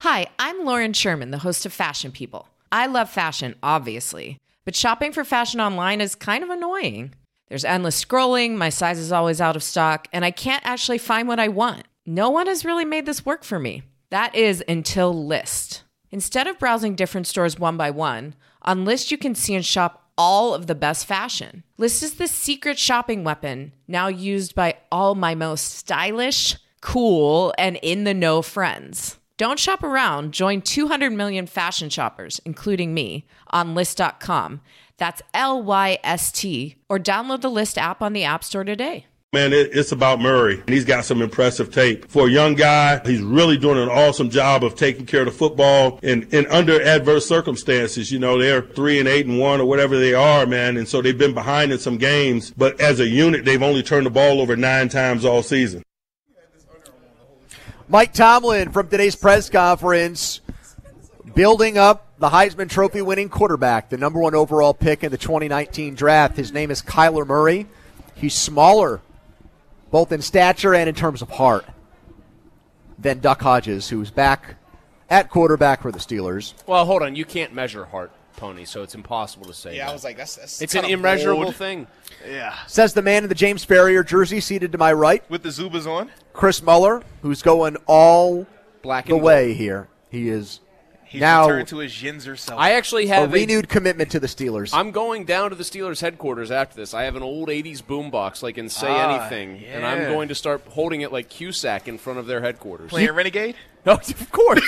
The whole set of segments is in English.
Hi, I'm Lauren Sherman, the host of Fashion People. I love fashion, obviously, but shopping for fashion online is kind of annoying. There's endless scrolling, my size is always out of stock, and I can't actually find what I want. No one has really made this work for me. That is until Lyst. Instead of browsing different stores one by one, on Lyst you can see and shop all of the best fashion. Lyst is the secret shopping weapon, now used by all my most stylish, cool, and in-the-know friends. Don't shop around. Join 200 million fashion shoppers, including me, on Lyst.com. That's Lyst, or download the Lyst app on the App Store today. Man, it's about Murray. He's got some impressive tape. For a young guy, he's really doing an awesome job of taking care of the football and under adverse circumstances. You know, they're 3-8-1 or whatever they are, man, and so they've been behind in some games. But as a unit, they've only turned the ball over 9 times all season. Mike Tomlin from today's press conference building up the Heisman Trophy winning quarterback, the number 1 overall pick in the 2019 draft. His name is Kyler Murray. He's smaller, both in stature and in terms of heart, than Duck Hodges, who's back at quarterback for the Steelers. Well, hold on. You can't measure heart, Pony, so it's impossible to say. Yeah, that. I was like, that's it's an immeasurable thing. Yeah. Says the man in the James Farrier jersey seated to my right. With the Zubas on. Chris Muller, who's going all Black the and way gold. here. He's now returned to his Yinzer self. I actually a have renewed commitment to the Steelers. I'm going down to the Steelers headquarters after this. I have an old 80s boombox like in Say Anything, yeah. and I'm going to start holding it like Cusack in front of their headquarters. Playing Renegade? No, of course.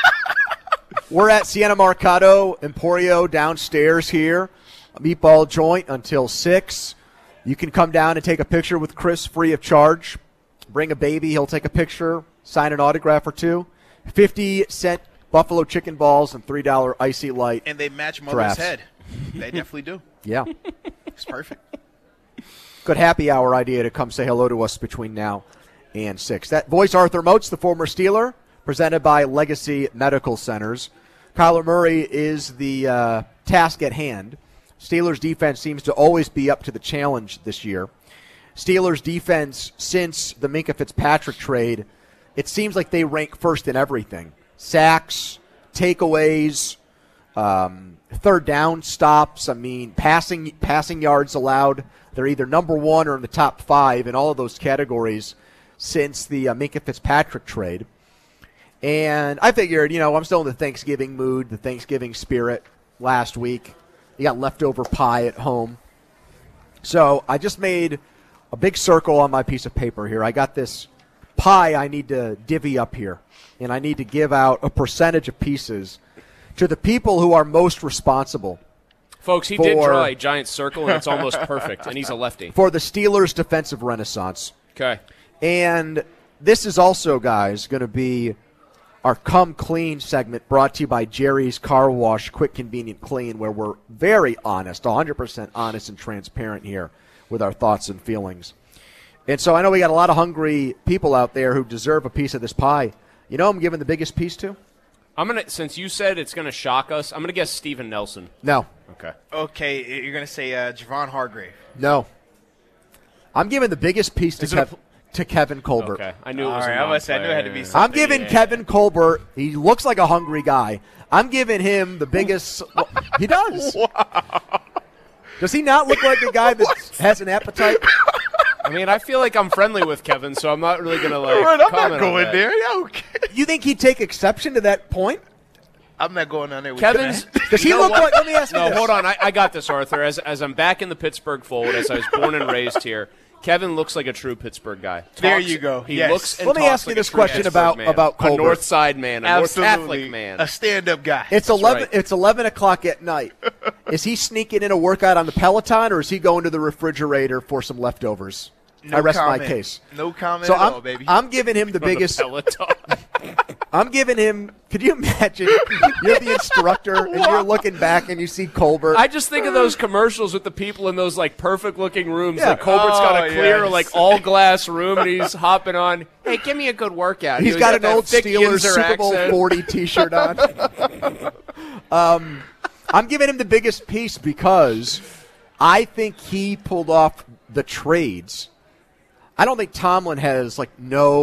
We're at Siena Mercado Emporio downstairs here. A meatball joint until 6. You can come down and take a picture with Chris free of charge. Bring a baby. He'll take a picture, sign an autograph or two. 50-cent buffalo chicken balls and $3 Icy Light. And they match Mother's drafts. head. They definitely do. Yeah. It's perfect. Good happy hour idea to come say hello to us between now and 6. That voice Arthur Moats, the former Steeler, presented by Legacy Medical Centers. Kyler Murray is the task at hand. Steelers defense seems to always be up to the challenge this year. Steelers defense, since the Minkah Fitzpatrick trade, it seems like they rank first in everything. Sacks, takeaways, third down stops. I mean, passing yards allowed. They're either number 1 or in the top 5 in all of those categories since the Minkah Fitzpatrick trade. And I figured, I'm still in the Thanksgiving mood, the Thanksgiving spirit last week. You got leftover pie at home. So I just made a big circle on my piece of paper here. I got this pie I need to divvy up here, and I need to give out a percentage of pieces to the people who are most responsible. Folks, he did draw a giant circle, and it's almost perfect, and he's a lefty. For the Steelers' defensive renaissance. Okay. And this is also, guys, going to be our Come Clean segment brought to you by Jerry's Car Wash, Quick, Convenient, Clean, where we're very honest, 100% honest and transparent here with our thoughts and feelings. And so I know we got a lot of hungry people out there who deserve a piece of this pie. You know who I'm giving the biggest piece to? Since you said it's going to shock us, I'm going to guess Steven Nelson. No. Okay, you're going to say Javon Hargrave. No. I'm giving the biggest piece to Kevin Colbert. Okay, I knew it was All right, I knew it had to be something. I'm giving Kevin Colbert, he looks like a hungry guy. I'm giving him the biggest. Well, he does. Wow. Does he not look like a guy that has an appetite? I mean, I feel like I'm friendly with Kevin, so I'm not really going to I'm not comment going on that. there. Yeah, okay. You think he'd take exception to that point? I'm not going on there with Kevin's. Does he look like? Let me ask you No, this. hold on. I got this, Arthur. As I'm back in the Pittsburgh fold, as I was born and raised here, Kevin looks like a true Pittsburgh guy. There you go. He Yes. looks and Let me talks ask you like this a true question Pittsburgh man. about Colbert. A North Side man, a Absolutely. North Catholic man. A stand-up guy. It's That's 11. right. It's 11 o'clock at night. Is he sneaking in a workout on the Peloton, or is he going to the refrigerator for some leftovers? No I rest comment. my case. No comment So at all, baby. I'm giving him the On the biggest. Peloton. I'm giving him. Could you imagine? You're the instructor, and you're looking back, and you see Colbert. I just think of those commercials with the people in those like perfect-looking rooms. Yeah. Like Colbert's got a Oh, clear, yes. like all-glass room, and he's hopping on. Hey, give me a good workout. He's He got was an that old thick Steelers Yinzer Super Bowl accent. 40 T-shirt on. I'm giving him the biggest piece because I think he pulled off the trades. I don't think Tomlin has no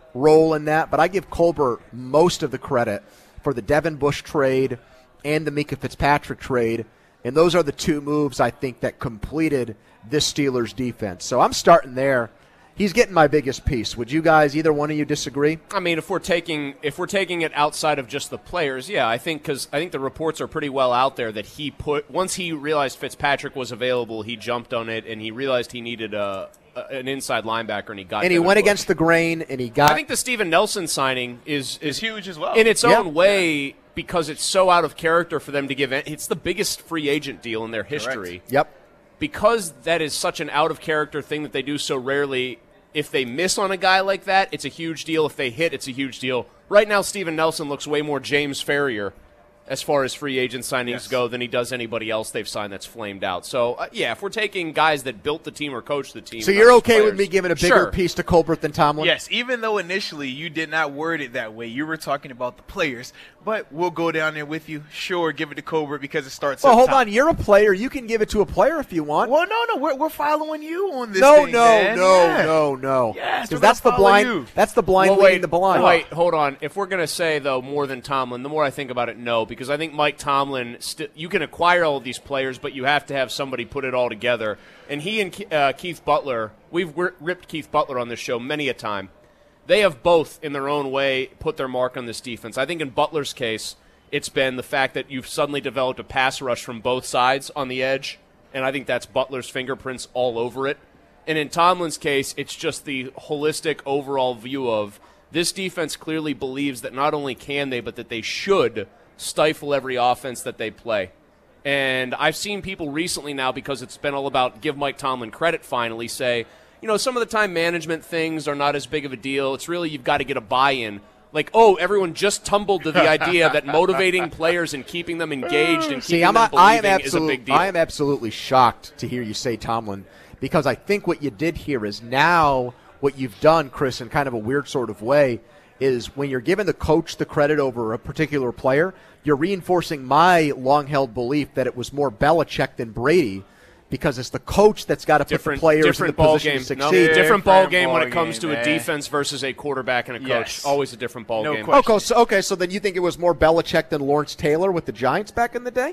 role in that, but I give Colbert most of the credit for the Devin Bush trade and the Minkah Fitzpatrick trade, and those are the two moves I think that completed this Steelers defense. So I'm starting there. He's getting my biggest piece. Would you guys, either one of you, disagree? I mean, if we're taking it outside of just the players, yeah, I think the reports are pretty well out there that once he realized Fitzpatrick was available, he jumped on it, and he realized he needed an inside linebacker, and he got. And he went against the grain, and he got. I think the Steven Nelson signing is huge as well in its own way, because it's so out of character for them to give. It's the biggest free agent deal in their history. Correct. Yep. Because that is such an out of character thing that they do so rarely. If they miss on a guy like that, it's a huge deal. If they hit, it's a huge deal. Right now, Steven Nelson looks way more James Ferrier as far as free agent signings go than he does anybody else they've signed that's flamed out. So, if we're taking guys that built the team or coached the team. So you're okay players, with me giving a bigger piece to Colbert than Tomlin? Yes, even though initially you did not word it that way. You were talking about the players, but we'll go down there with you. Sure, give it to Colbert because it starts Well, up hold top. on. You're a player. You can give it to a player if you want. Well, no, we're following you on this No. thing, man. Yeah. No. Yes, Because we're that's the gonna follow blind. you. That's the blind leading the blind. Wait, hold on. If we're going to say, though, more than Tomlin, the more I think about it, no. Because I think Mike Tomlin, you can acquire all of these players, but you have to have somebody put it all together. And he and Keith Butler, we've ripped Keith Butler on this show many a time. They have both, in their own way, put their mark on this defense. I think in Butler's case, it's been the fact that you've suddenly developed a pass rush from both sides on the edge, and I think that's Butler's fingerprints all over it. And in Tomlin's case, it's just the holistic overall view of this defense clearly believes that not only can they, but that they should stifle every offense that they play. And I've seen people recently now, because it's been all about give Mike Tomlin credit finally, say, some of the time management things are not as big of a deal. It's really you've got to get a buy-in. Like, everyone just tumbled to the idea that motivating players and keeping them engaged and keeping them believing is a big deal. I am absolutely shocked to hear you say Tomlin, because I think what you did here is now what you've done, Chris, in kind of a weird sort of way, is when you're giving the coach the credit over a particular player, you're reinforcing my long-held belief that it was more Belichick than Brady, because it's the coach that's got to put the players in the position to succeed. Different ball game when it comes to a defense versus a quarterback and a coach. Yes. Always a different ball game. Okay, so then you think it was more Belichick than Lawrence Taylor with the Giants back in the day?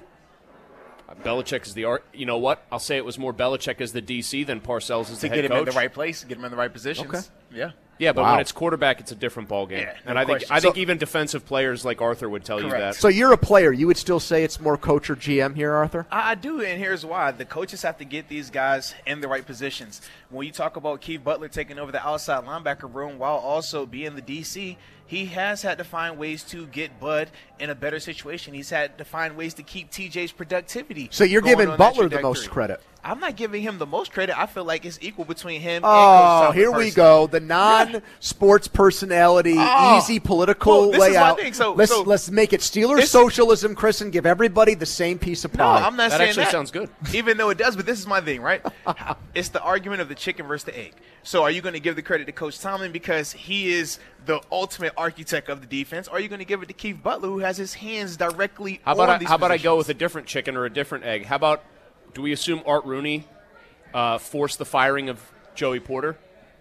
Belichick is the art. You know what? I'll say it was more Belichick as the DC than Parcells as the head To get him coach. in the right place, get him in the right positions. Okay. Yeah. Yeah, but Wow. when it's quarterback, it's a different ballgame. Yeah, and no I question. think even defensive players like Arthur would tell you Correct. that. So you're a player. You would still say it's more coach or GM here, Arthur? I do, and here's why. The coaches have to get these guys in the right positions. When you talk about Keith Butler taking over the outside linebacker room while also being the DC, he has had to find ways to get Bud in a better situation. He's had to find ways to keep TJ's productivity. So you're going giving on that Butler the trajectory. most credit. I'm not giving him the most credit. I feel like it's equal between him and Oh, Coach Tomlin here we personally. go. The non-sports personality, easy political Well, this is my layout. thing. So- let's make it Steelers This- socialism, Chris, and give everybody the same piece of No, pie. I'm not That saying actually that. sounds good. Even though it does, but this is my thing, right? It's the argument of the chicken versus the egg. So are you going to give the credit to Coach Tomlin because he is the ultimate architect of the defense, or are you going to give it to Keith Butler, who has his hands directly How on about these I go positions? with a different chicken or a different egg? How about, do we assume Art Rooney forced the firing of Joey Porter?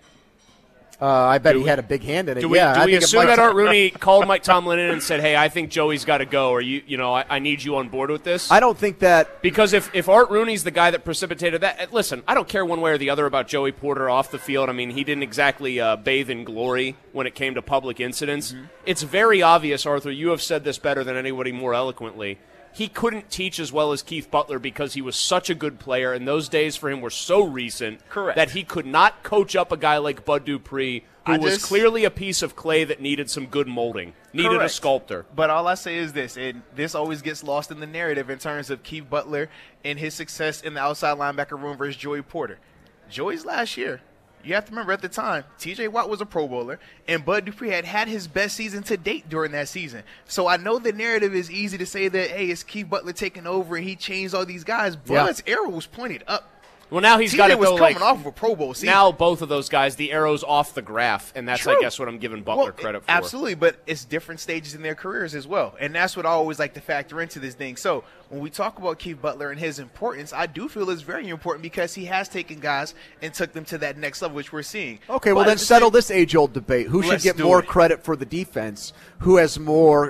I bet he had a big hand in it. Do we, yeah, do I we think assume that Art Rooney called Mike Tomlin in and said, hey, I think Joey's got to go, or I need you on board with this? I don't think that. Because if Art Rooney's the guy that precipitated that, listen, I don't care one way or the other about Joey Porter off the field. I mean, he didn't exactly bathe in glory when it came to public incidents. Mm-hmm. It's very obvious, Arthur, you have said this better than anybody more eloquently. He couldn't teach as well as Keith Butler because he was such a good player, and those days for him were so recent Correct. that he could not coach up a guy like Bud Dupree, who was clearly a piece of clay that needed some good molding, needed a Correct. sculptor. But all I say is this, and this always gets lost in the narrative in terms of Keith Butler and his success in the outside linebacker room versus Joey Porter. Joey's last year, you have to remember at the time, T.J. Watt was a Pro Bowler, and Bud Dupree had his best season to date during that season. So I know the narrative is easy to say that, hey, it's Keith Butler taking over and he changed all these guys. Bud's arrow was pointed up. Well, now he's got to was go coming off of a Pro Bowl season. Now both of those guys, the arrow's off the graph, and that's, I guess, what I'm giving Butler credit for. Absolutely, but it's different stages in their careers as well, and that's what I always like to factor into this thing. So when we talk about Keith Butler and his importance, I do feel it's very important because he has taken guys and took them to that next level, which we're seeing. Okay, well, then settle this age-old debate. Who should get more credit for the defense? Who has more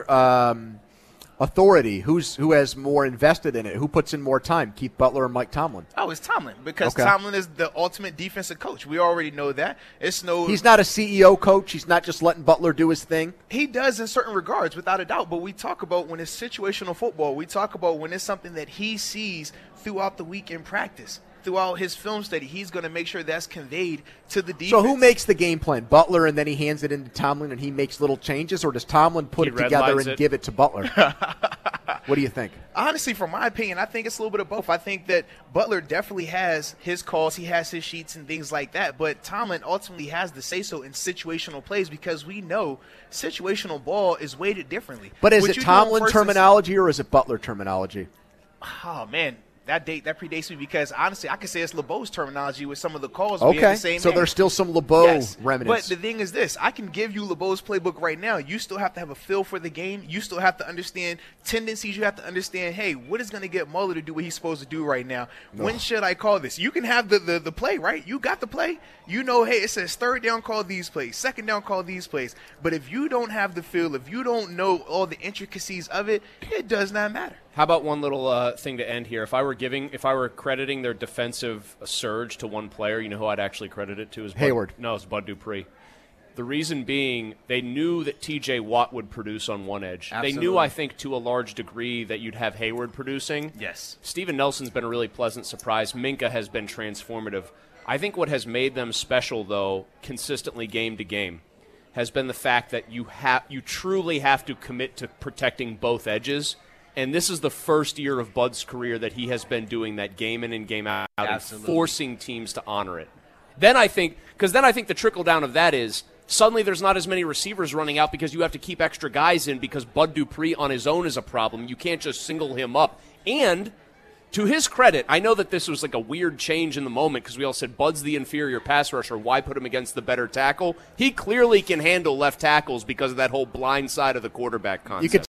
authority? Who has more invested in it? Who puts in more time? Keith Butler or Mike Tomlin? Oh, it's Tomlin because Tomlin is the ultimate defensive coach. We already know that. He's not a CEO coach. He's not just letting Butler do his thing. He does in certain regards, without a doubt. But we talk about when it's situational football. We talk about when it's something that he sees throughout the week in practice. Throughout his film study, he's going to make sure that's conveyed to the defense. So who makes the game plan? Butler, and then he hands it into Tomlin, and he makes little changes, or does Tomlin put it together and give it to Butler? What do you think? Honestly, from my opinion, I think it's a little bit of both. I think that Butler definitely has his calls, he has his sheets and things like that, but Tomlin ultimately has the say-so in situational plays because we know situational ball is weighted differently. But is it Tomlin terminology or is it Butler terminology? Oh, man. That predates me because, honestly, I could say it's LeBeau's terminology with some of the calls being the same. So there's still some LeBeau remnants. But the thing is this. I can give you LeBeau's playbook right now. You still have to have a feel for the game. You still have to understand tendencies. You have to understand, hey, what is going to get Mueller to do what he's supposed to do right now? When should I call this? You can have the play, right? You got the play. You know, hey, it says third down, call these plays. Second down, call these plays. But if you don't have the feel, if you don't know all the intricacies of it, it does not matter. How about one little thing to end here? If I were crediting their defensive surge to one player, you know who I'd actually credit it to? Hayward. No, it's Bud Dupree. The reason being, they knew that T.J. Watt would produce on one edge. Absolutely. They knew, I think, to a large degree that you'd have Hayward producing. Yes. Steven Nelson's been a really pleasant surprise. Minka has been transformative. I think what has made them special, though, consistently game to game, has been the fact that you truly have to commit to protecting both edges. And this is the first year of Bud's career that he has been doing that game in and game out and forcing teams to honor it. Then I think the trickle down of that is suddenly there's not as many receivers running out because you have to keep extra guys in because Bud Dupree on his own is a problem. You can't just single him up. And to his credit, I know that this was like a weird change in the moment because we all said Bud's the inferior pass rusher. Why put him against the better tackle? He clearly can handle left tackles because of that whole blind side of the quarterback concept.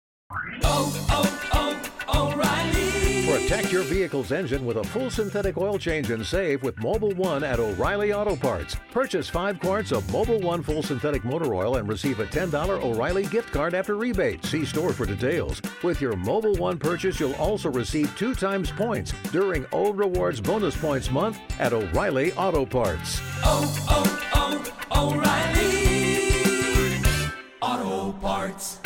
Protect your vehicle's engine with a full synthetic oil change and save with Mobil 1 at O'Reilly Auto Parts. Purchase 5 quarts of Mobil 1 full synthetic motor oil and receive a $10 O'Reilly gift card after rebate. See store for details. With your Mobil 1 purchase, you'll also receive 2 times points during Old Rewards Bonus Points Month at O'Reilly Auto Parts. O'Reilly Auto Parts.